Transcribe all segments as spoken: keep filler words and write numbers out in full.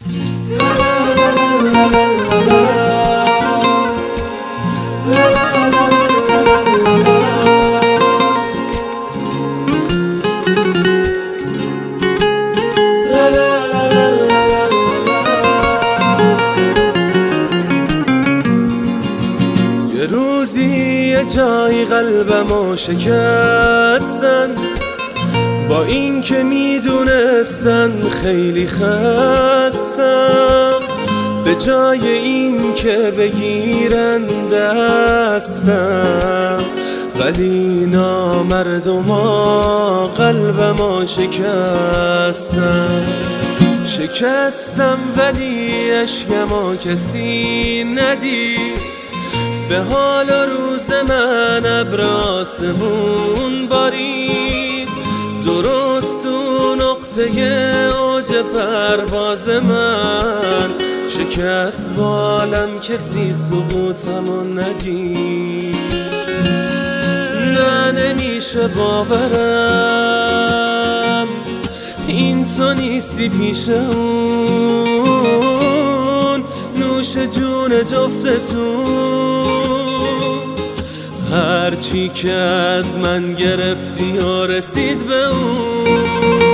یه روزی یه جایی قلبمو شکستن، با این که میدونستن خیلی خستم، به جای این که بگیرن دستم، ولی نامردما قلبمو شکستم. شکستم ولی اشکمو کسی ندید، به حال و روز من ابر آسمون بارید، درست تو نقطه اوج پرواز من شکست بالم، کسی سقوطمو ندید. نه نمیشه باورم این تو نیستی پیش اون، نوش جون جفتتون، هرچی که از من گرفتی و رسید به اون.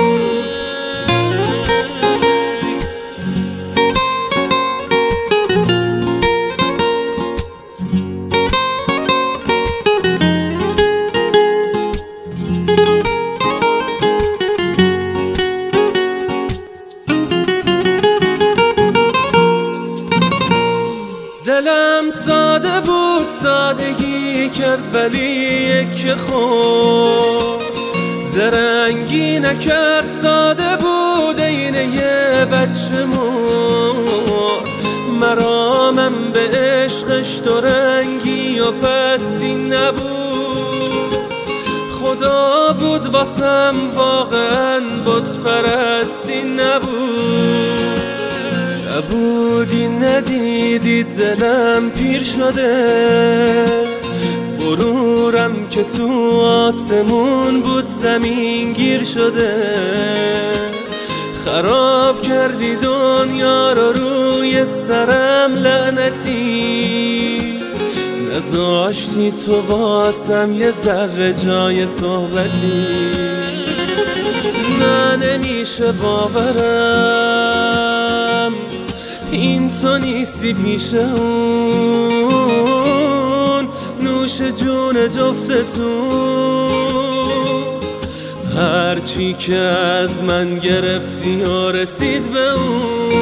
دلم ساده بود، سادگی کرد ولی یک خود، زرنگی نکرد، ساده بود عین یه بچه مرد. مرامم به عشقش دو رنگی و پسی نبود، خدا بود واسم واقعا بت پرستی نبود. نبودی ندیدی دلم پیر شده، غرورم که تو آسمون بود زمین گیر شده. خراب کردی دنیا رو روی سرم لعنتی، نذاشتی تو واسم یه ذره جای صحبتی. نه نمیشه باورم این تو نیستی پیش اون، نوش جون جفتتون، هرچی که از من گرفتی و رسید به اون.